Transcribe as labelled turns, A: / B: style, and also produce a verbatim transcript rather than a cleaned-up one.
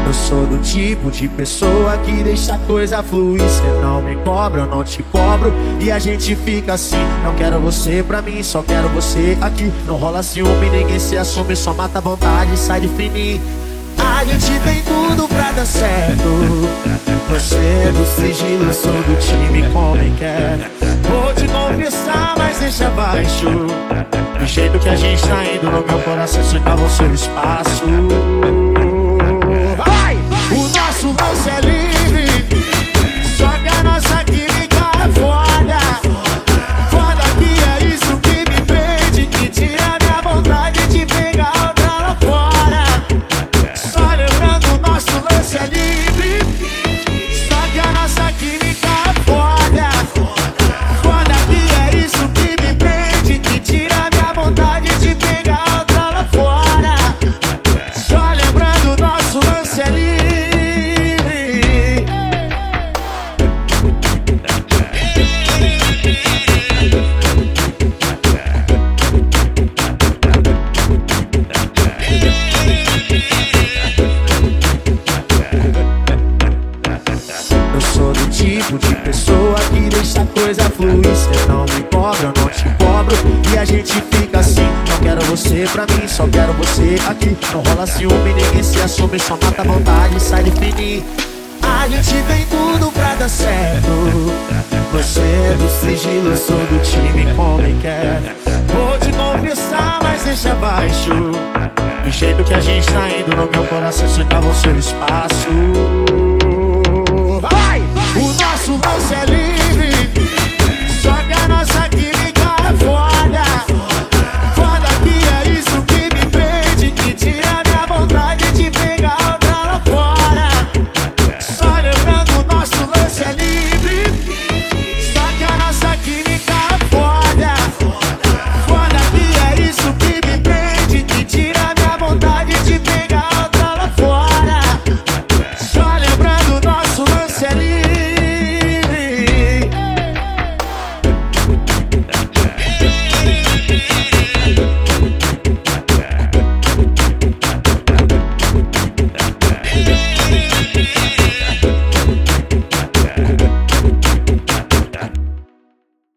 A: Eu sou do tipo de pessoa que deixa a coisa fluir. Cê não me cobra, eu não te cobro, e a gente fica assim. Não quero você pra mim, só quero você aqui. Não rola ciúme, ninguém se assume, só mata a vontade e sai de fininho. A gente tem tudo pra dar certo. Você é do sigilo, eu sou do time como quer. Vou te confessar, mas deixa abaixo. Do jeito que a gente tá indo, no meu coração só tava o seu espaço. Vai! O nosso lance é livre, só que a nossa química é foda. Foda que é isso que me prende, que tira minha vontade de pegar outra lá fora. Só lembrando, o nosso lance é livre, só que a nossa química é foda. Foda que é isso que me prende, que tira minha vontade de pegar outra lá fora. Só lembrando, o nosso lance é livre. Eu sou do tipo de pessoa que deixa a coisa fluir. Cê não me cobra, eu não te cobro, e a gente fica assim. Não quero você pra mim, só quero você aqui. Não rola ciúme, ninguém se assume, só mata a vontade e sai de fininho. A gente tem tudo pra dar certo. Você é do sigilo, eu sou do time como quer. Vou te confessar, mas deixa abaixo. Do jeito que a gente tá indo, no meu coração só tava o seu espaço. Vai! O nosso lance é livre.